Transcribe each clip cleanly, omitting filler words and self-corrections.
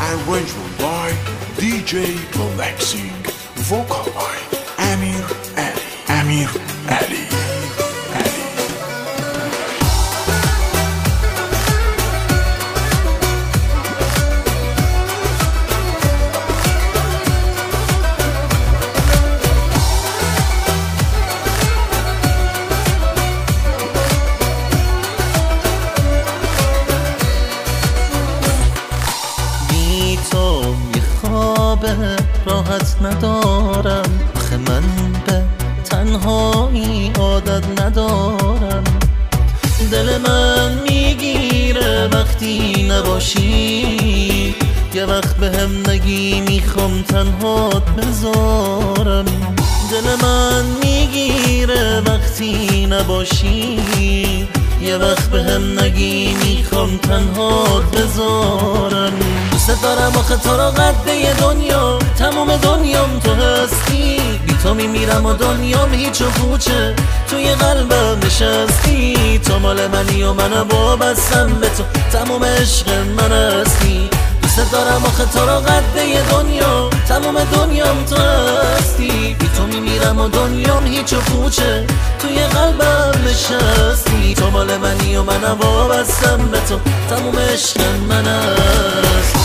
Arrangement by DJ Relaxing. Vocal by Amir Ali. راحت ندارم، آخه من به تنهایی عادت ندارم. دل من میگیره وقتی نباشی، یه وقت به هم نگی میخوام تنهات بذارم. دل من میگیره وقتی نباشی، یه وقت به هم نگی میخوام تنهات بذارم. دوست دارم آخه تو را قده دنیا، تمام دنیام تو هستی. بی تو میمیرم و دنیام هیچ و پوچه، توی قلبم نشستی. تو مال منی و من وابستم به تو، تمام عشق من هستی. دوست دارم آخه تو را قده دنیا، تمام دنیام تو هستی. بی تو میمیرم و دنیام هیچ و پوچه، توی قلبم نشستی. تو مال منی و من وابستم به تو، تمام عشق من هستی.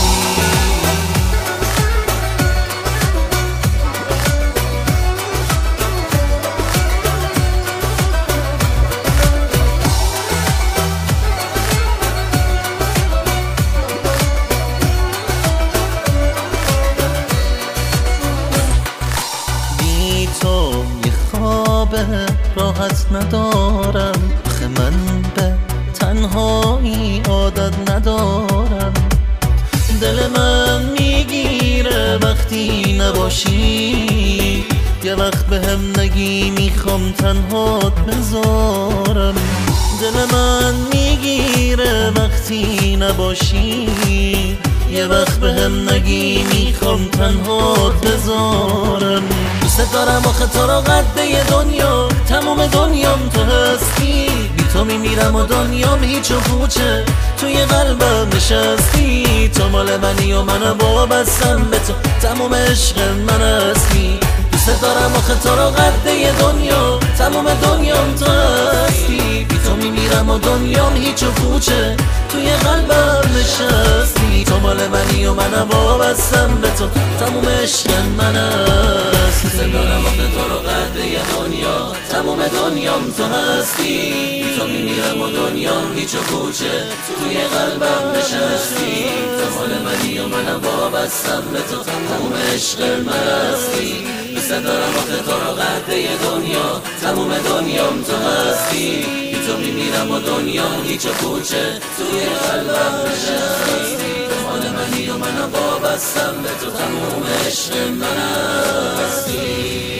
راحت ندارم، آخه من به تنهایی عادت ندارم. دل من میگیره وقتی نباشی، یه وقت به هم نگی میخوام تنهات بذارم. دل من میگیره وقتی نباشی، یه وقت به هم نگی میخوام تنهات بذارم. دوست دارم آخه تو را قده دنیا، تمام دنیام تو هستی. بی تو میمیرم و دنیام هیچ و پوچه، توی قلبم نشستی. تو مال منی و من وابستم به تو، تمام عشق من هستی. دوست دارم آخه تو را قده دنیا، تمام دنیام تو هستی. بی تو میمیرم و دنیام هیچ و پوچه، توی قلبم نشستی. تو مال منی و من وابستم به تو، تمام عشق من هستی. دوست دارم آخه تو را قده دنیا، تمام دنیام تو هستی. بی تو میمیرم و دنیام هیچ و پوچه، توی قلبم نشستی. تو مال منی و من وابستم به تو، تمام عشق من هستی. دوست دارم آخه تو را قده دنیا، تمام دنیام تو هستی. بی تو میمیرم و دنیام هیچ و پوچه، توی قلبم نشستی. تو مال منی و من وابستم به تو، تمام عشق من هستی.